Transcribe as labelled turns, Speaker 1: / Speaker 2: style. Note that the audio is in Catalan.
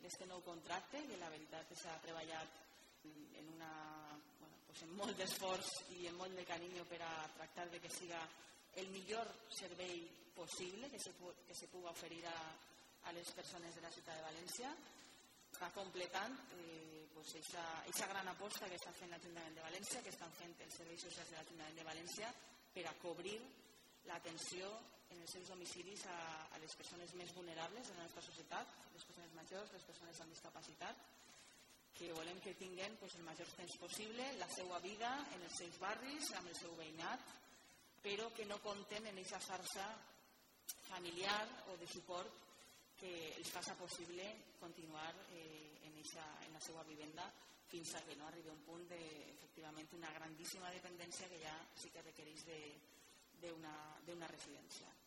Speaker 1: aquest nou contracte, que la veritat s'ha treballat amb molt d'esforç i amb molt de carinyo per a tractar de que siga el millor servei possible que se pugui oferir a les persones de la ciutat de València. Va completant aquesta gran aposta que està fent l'Ajuntament de València, que estan fent els serveis socials de l'Ajuntament de València per a cobrir l'atenció en els seus domicilis a les persones més vulnerables de la nostra societat, les persones majors, les persones amb discapacitat, que volem que tinguin el major temps possible la seva vida en els seus barris, amb el seu veïnat, però que no compten en aquesta xarxa familiar o de suport que els faci possible continuar en la seva vivenda fins que no arribi a un punt d'efectivament una grandíssima dependència que ja sí que requereix d'una residència.